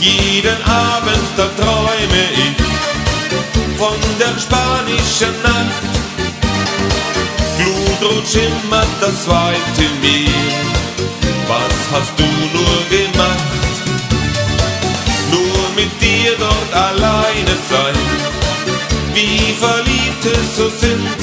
Jeden Abend, da träume ich von der spanischen Nacht. Glutrot schimmert das weite Meer. Was hast du nur gemacht? Nur mit dir dort alleine sein, wie Verliebte so sind.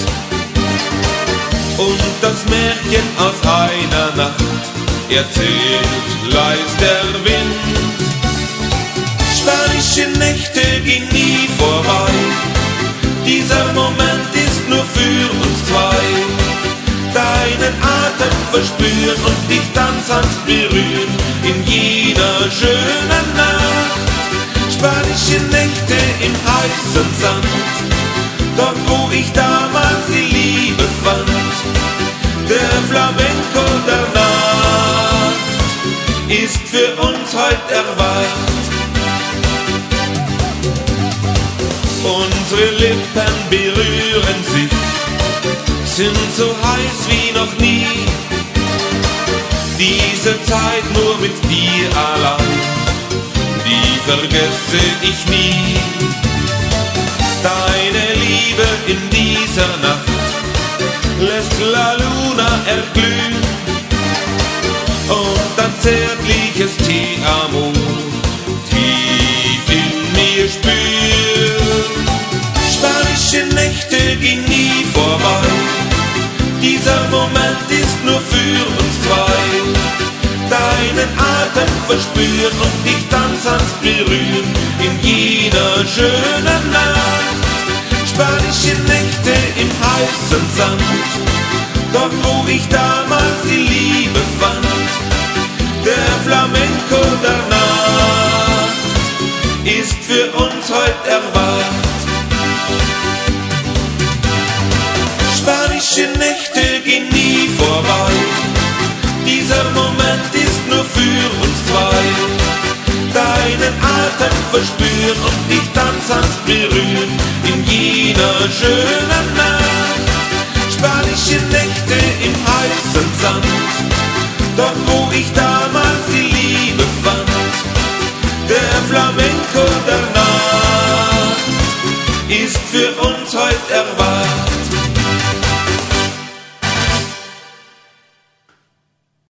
Und das Märchen aus einer Nacht erzählt leis der Wind. Spanische Nächte gehen nie vorbei, dieser Moment ist nur für uns zwei. Deinen Atem verspüren und dich dann sanft berühren in jener schönen Nacht. Spanische Nächte im heißen Sand, dort wo ich damals die Liebe fand. Der Flamenco der Nacht ist für uns heut erwacht. Unsere Lippen berühren sich, sind so heiß wie noch nie. Diese Zeit nur mit dir allein, die vergesse ich nie. Deine Liebe in dieser Nacht lässt La Luna erglühen und ein zärtliches Te Amo tief in mir spürt. Spanische Nächte gehen nie vorbei, dieser Moment ist nur für uns zwei. Deinen Atem verspüren und dich dann sanft berühren in jener schönen Nacht. Spanische Nächte im heißen Sand, dort wo ich damals die Liebe fand. Der Flamenco der Nacht ist für uns heut erwacht. Spanische Nächte gehen nie vorbei, dieser Moment ist nur für uns zwei. Deinen Atem verspüren und dich dann sanft berühren in jener schönen Nacht. Spanische Nächte im heißen Sand, dort wo ich damals die Liebe fand. Der Flamenco der Nacht ist für uns heut erwacht.